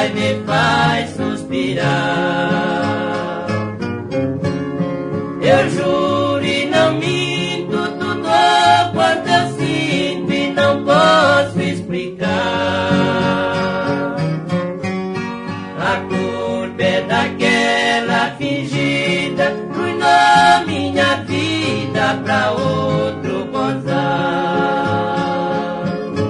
ai, me faz suspirar. Eu juro e não minto, tudo quanto eu sinto e não posso explicar. A culpa é daquela fingida, ruinou minha vida pra outro gozar.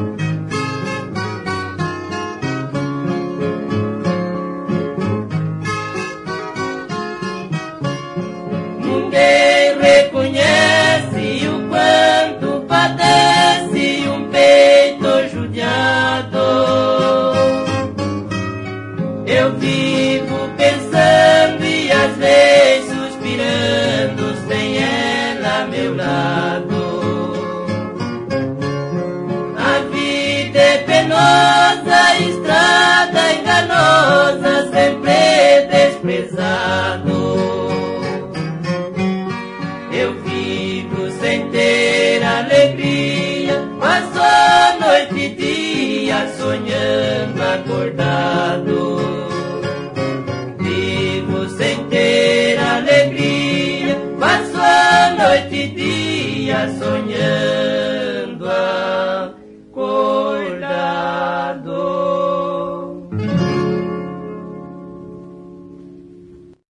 Ninguém reconhece o quanto padece um peito judiado. Eu vivo pensando e às vezes suspirando sem ela a meu lado. A vida é penosa, estrada enganosa, sempre desprezado. Eu vivo sem ter alegria, mas só noite e dia sonhando acordado.